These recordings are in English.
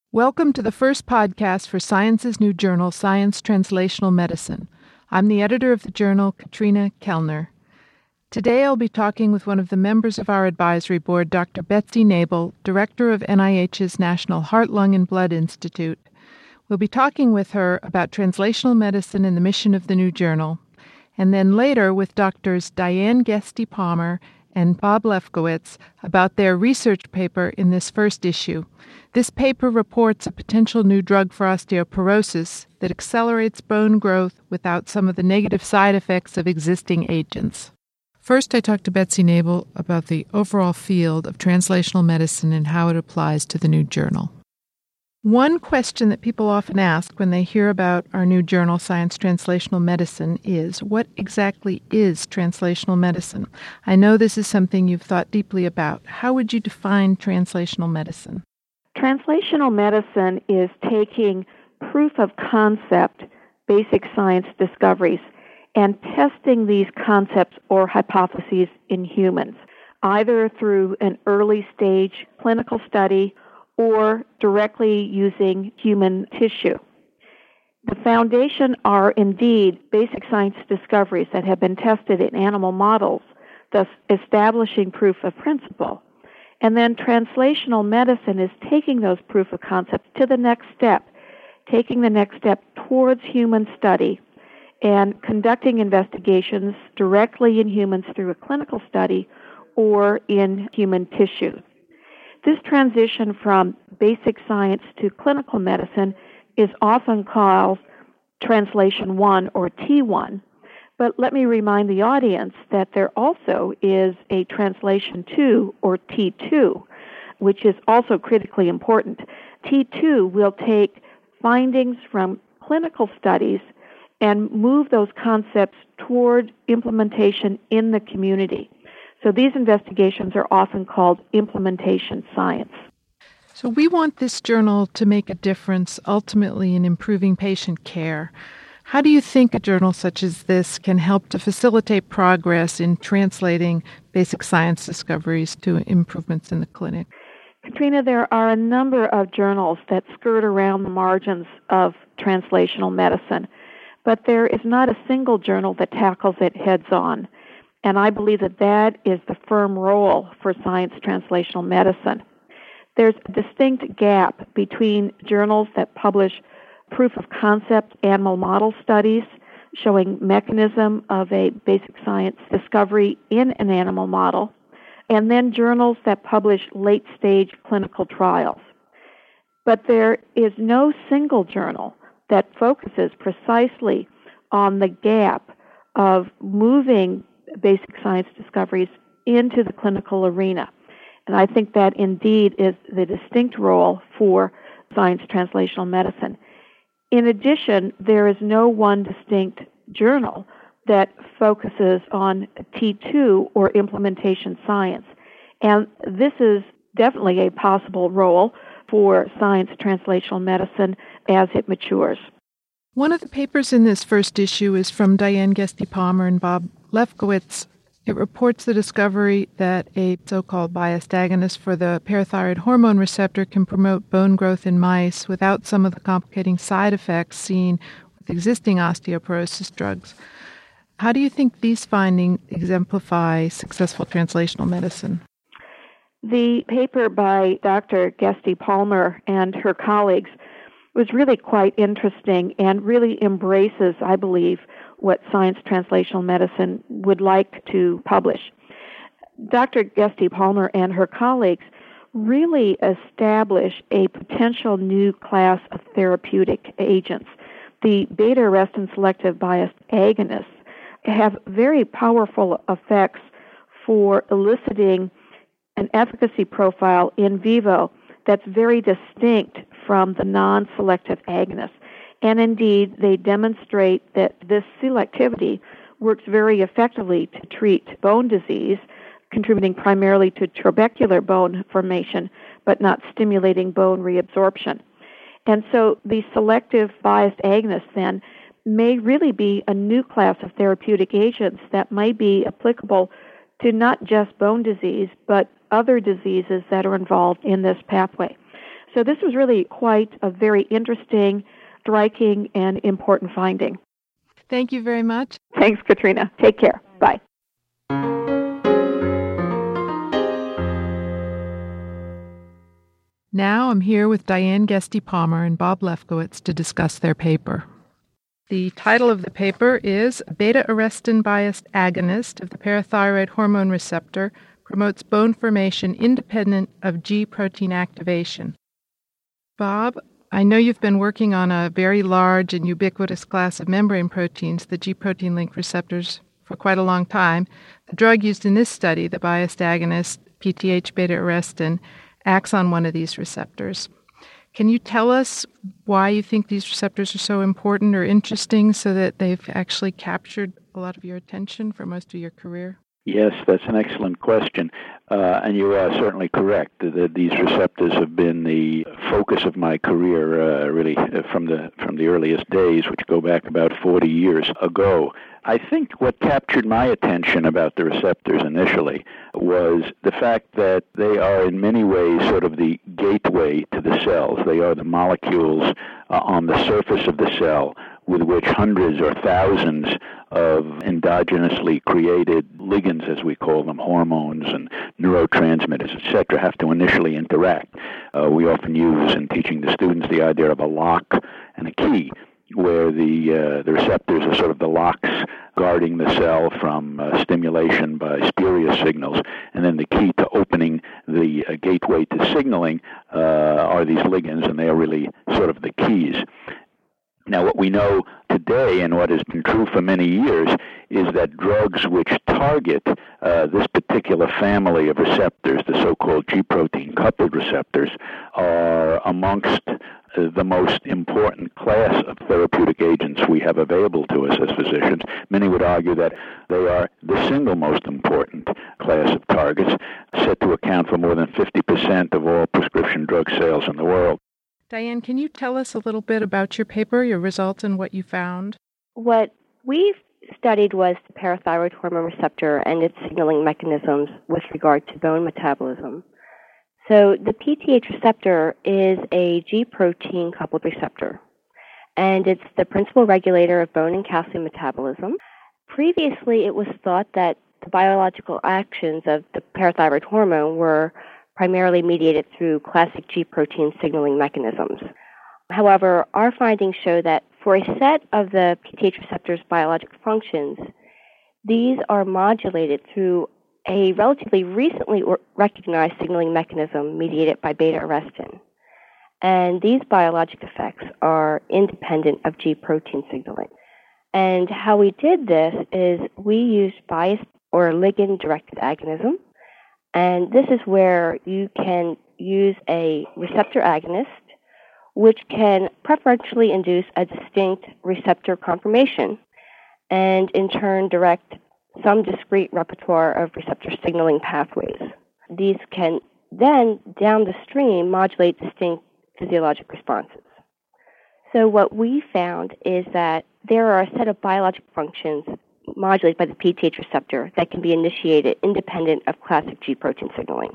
Welcome to the first podcast for Science's new journal, Science Translational Medicine. I'm the editor of the journal, Katrina Kellner. Today I'll be talking with one of the members of our advisory board, Dr. Betsy Nabel, director of NIH's National Heart, Lung, and Blood Institute. We'll be talking with her about translational medicine and the mission of the new journal, and then later with Drs. Diane Guesty-Palmer and Bob Lefkowitz about their research paper in this first issue. This paper reports a potential new drug for osteoporosis that accelerates bone growth without some of the negative side effects of existing agents. First, I talked to Betsy Nabel about the overall field of translational medicine and how it applies to the new journal. One question that people often ask when they hear about our new journal, Science Translational Medicine, is what exactly is translational medicine? I know this is something you've thought deeply about. How would you define translational medicine? Translational medicine is taking proof of concept, basic science discoveries, and testing these concepts or hypotheses in humans, either through an early stage clinical study or directly using human tissue. The foundation are indeed basic science discoveries that have been tested in animal models, thus establishing proof of principle. And then translational medicine is taking those proof of concepts to the next step, taking the next step towards human study and conducting investigations directly in humans through a clinical study or in human tissue. This transition from basic science to clinical medicine is often called Translation 1 or T1. But let me remind the audience that there also is a Translation 2 or T2, which is also critically important. T2 will take findings from clinical studies and move those concepts toward implementation in the community. So these investigations are often called implementation science. So we want this journal to make a difference ultimately in improving patient care. How do you think a journal such as this can help to facilitate progress in translating basic science discoveries to improvements in the clinic? Katrina, there are a number of journals that skirt around the margins of translational medicine, but there is not a single journal that tackles it heads on. And I believe that that is the firm role for science translational medicine. There's a distinct gap between journals that publish proof of concept animal model studies showing mechanism of a basic science discovery in an animal model, and then journals that publish late-stage clinical trials. But there is no single journal that focuses precisely on the gap of moving basic science discoveries into the clinical arena. And I think that indeed is the distinct role for science translational medicine. In addition, there is no one distinct journal that focuses on T2 or implementation science. And this is definitely a possible role for science translational medicine as it matures. One of the papers in this first issue is from Diane Guesty-Palmer and Bob Lefkowitz. It reports the discovery that a so-called biased agonist for the parathyroid hormone receptor can promote bone growth in mice without some of the complicating side effects seen with existing osteoporosis drugs. How do you think these findings exemplify successful translational medicine? The paper by Dr. Guesty-Palmer and her colleagues was really quite interesting and really embraces, I believe, what science translational medicine would like to publish. Dr. Guesty-Palmer and her colleagues really establish a potential new class of therapeutic agents. The beta-arrestin selective biased agonists have very powerful effects for eliciting an efficacy profile in vivo that's very distinct from the non-selective agonists. And indeed, they demonstrate that this selectivity works very effectively to treat bone disease, contributing primarily to trabecular bone formation, but not stimulating bone reabsorption. And so the selective biased agonists then may really be a new class of therapeutic agents that might be applicable to not just bone disease, but other diseases that are involved in this pathway. So this was really quite a very interesting, striking, and important finding. Thank you very much. Thanks, Katrina. Take care. Bye. Now I'm here with Diane Guesty-Palmer and Bob Lefkowitz to discuss their paper. The title of the paper is Beta-arrestin-biased agonist of the parathyroid hormone receptor promotes bone formation independent of G protein activation. Bob, I know you've been working on a very large and ubiquitous class of membrane proteins, the G protein-linked receptors, for quite a long time. The drug used in this study, the biased agonist PTH beta-arrestin, acts on one of these receptors. Can you tell us why you think these receptors are so important or interesting so that they've actually captured a lot of your attention for most of your career? Yes, that's an excellent question, and you are certainly correct that these receptors have been the focus of my career, really from the earliest days, which go back about 40 years ago. I think what captured my attention about the receptors initially was the fact that they are in many ways sort of the gateway to the cells. They are the molecules on the surface of the cell with which hundreds or thousands of endogenously created ligands, as we call them, hormones and neurotransmitters, etc., have to initially interact. We often use in teaching the students the idea of a lock and a key, where the receptors are sort of the locks guarding the cell from stimulation by spurious signals, and then the key to opening the gateway to signaling are these ligands, and they are really sort of the keys. Now, what we know today, and what has been true for many years, is that drugs which target this particular family of receptors, the so-called G-protein coupled receptors, are amongst the most important class of therapeutic agents we have available to us as physicians. Many would argue that they are the single most important class of targets, set to account for more than 50% of all prescription drug sales in the world. Diane, can you tell us a little bit about your paper, your results, and what you found? What we've studied was the parathyroid hormone receptor and its signaling mechanisms with regard to bone metabolism. So the PTH receptor is a G protein coupled receptor, and it's the principal regulator of bone and calcium metabolism. Previously, it was thought that the biological actions of the parathyroid hormone were primarily mediated through classic G protein signaling mechanisms. However, our findings show that for a set of the PTH receptor's biologic functions, these are modulated through a relatively recently recognized signaling mechanism mediated by beta-arrestin. And these biologic effects are independent of G protein signaling. And how we did this is we used biased or ligand-directed agonism. And this is where you can use a receptor agonist which can preferentially induce a distinct receptor conformation and in turn direct some discrete repertoire of receptor signaling pathways. These can then, down the stream, modulate distinct physiologic responses. So what we found is that there are a set of biologic functions modulated by the PTH receptor that can be initiated independent of classic G protein signaling.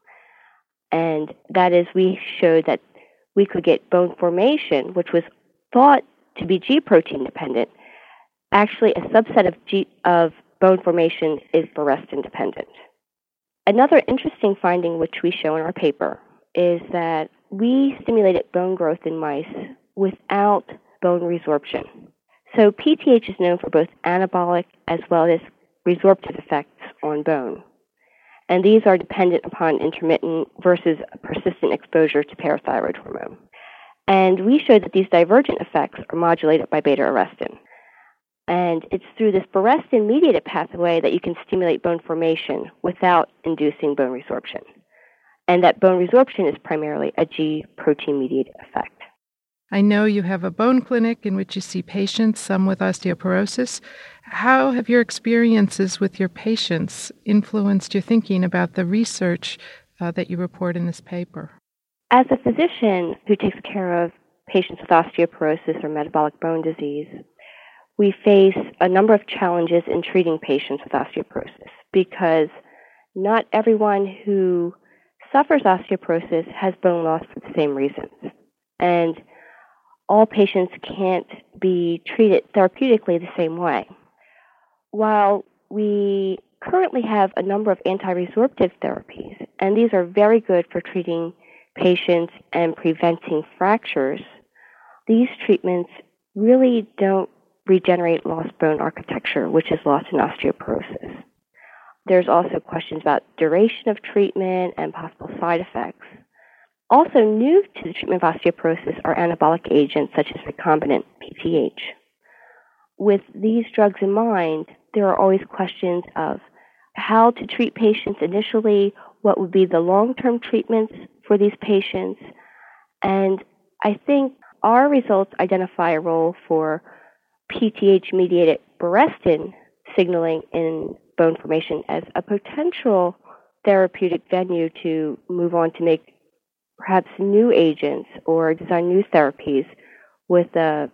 And that is, we showed that we could get bone formation, which was thought to be G protein dependent. Actually, a subset of bone formation is Arrestin dependent. Another interesting finding which we show in our paper is that we stimulated bone growth in mice without bone resorption. So PTH is known for both anabolic as well as resorptive effects on bone. And these are dependent upon intermittent versus persistent exposure to parathyroid hormone. And we showed that these divergent effects are modulated by beta-arrestin. And it's through this Arrestin-mediated pathway that you can stimulate bone formation without inducing bone resorption. And that bone resorption is primarily a G protein-mediated effect. I know you have a bone clinic in which you see patients, some with osteoporosis. How have your experiences with your patients influenced your thinking about the research that you report in this paper? As a physician who takes care of patients with osteoporosis or metabolic bone disease, we face a number of challenges in treating patients with osteoporosis because not everyone who suffers osteoporosis has bone loss for the same reasons. And all patients can't be treated therapeutically the same way. While we currently have a number of anti-resorptive therapies, and these are very good for treating patients and preventing fractures, these treatments really don't regenerate lost bone architecture, which is lost in osteoporosis. There's also questions about duration of treatment and possible side effects. Also new to the treatment of osteoporosis are anabolic agents such as recombinant PTH. With these drugs in mind, there are always questions of how to treat patients initially, what would be the long-term treatments for these patients, and I think our results identify a role for PTH-mediated Berestin signaling in bone formation as a potential therapeutic venue to move on to make perhaps new agents or design new therapies with a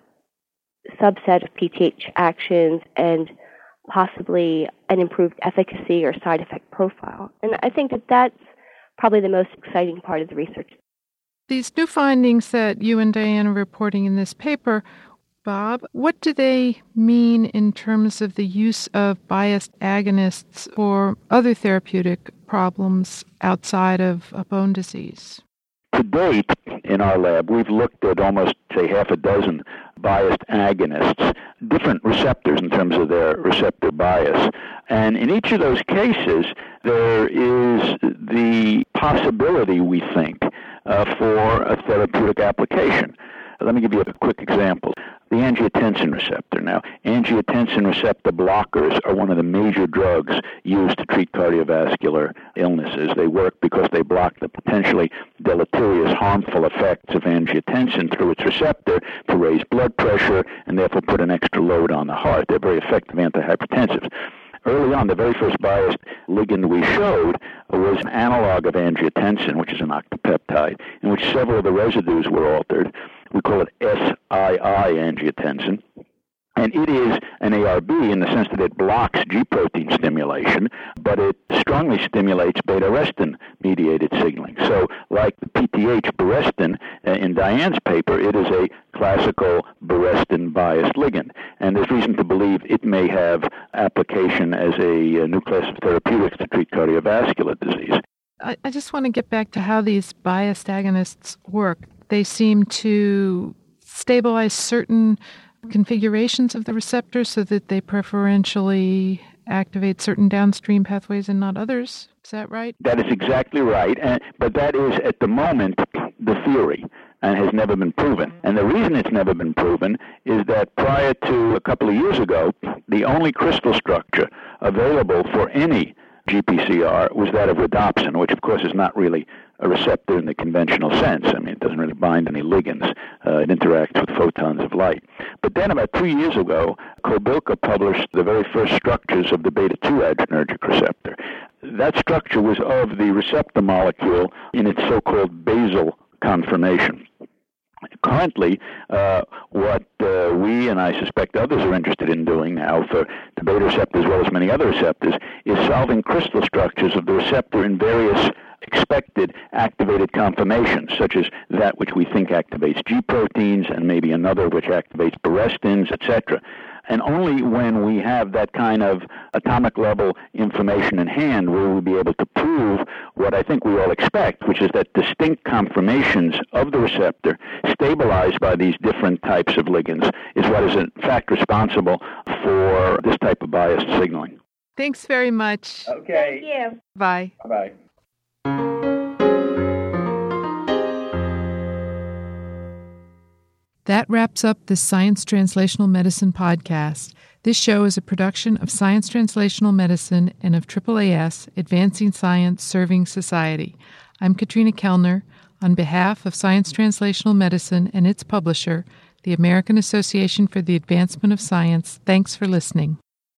subset of PTH actions and possibly an improved efficacy or side effect profile. And I think that that's probably the most exciting part of the research. These new findings that you and Diane are reporting in this paper, Bob, what do they mean in terms of the use of biased agonists for other therapeutic problems outside of a bone disease? To date, in our lab, we've looked at almost, say, half a dozen biased agonists, different receptors in terms of their receptor bias. And in each of those cases, there is the possibility, we think, for a therapeutic application. Let me give you a quick example. The angiotensin receptor. Now, angiotensin receptor blockers are one of the major drugs used to treat cardiovascular illnesses. They work because they block the potentially deleterious, harmful effects of angiotensin through its receptor to raise blood pressure and therefore put an extra load on the heart. They're very effective antihypertensives. Early on, the very first biased ligand we showed was an analog of angiotensin, which is an octopeptide, in which several of the residues were altered. We call it SII angiotensin. And it is an ARB in the sense that it blocks G protein stimulation, but it strongly stimulates beta-arrestin-mediated signaling. So like the PTH Berestin in Diane's paper, it is a classical Berestin-biased ligand. And there's reason to believe it may have application as a new class of therapeutics to treat cardiovascular disease. I just want to get back to how these biased agonists work. They seem to stabilize certain configurations of the receptor so that they preferentially activate certain downstream pathways and not others. Is that right? That is exactly right. But that is, at the moment, the theory and has never been proven. And the reason it's never been proven is that prior to a couple of years ago, the only crystal structure available for any GPCR was that of rhodopsin, which of course is not really a receptor in the conventional sense. I mean, it doesn't really bind any ligands. It interacts with photons of light. But then about 2 years ago, Kobilka published the very first structures of the beta-2 adrenergic receptor. That structure was of the receptor molecule in its so-called basal conformation. Currently, what we and I suspect others are interested in doing now for the beta receptor as well as many other receptors is solving crystal structures of the receptor in various expected activated conformations, such as that which we think activates G proteins and maybe another which activates Berestins, etc. And only when we have that kind of atomic level information in hand will we be able to prove what I think we all expect, which is that distinct conformations of the receptor stabilized by these different types of ligands is what is in fact responsible for this type of biased signaling. Thanks very much. Okay. Thank you. Bye. Bye-bye. That wraps up the Science Translational Medicine podcast. This show is a production of Science Translational Medicine and of AAAS, Advancing Science, Serving Society. I'm Katrina Kellner. On behalf of Science Translational Medicine and its publisher, the American Association for the Advancement of Science, thanks for listening.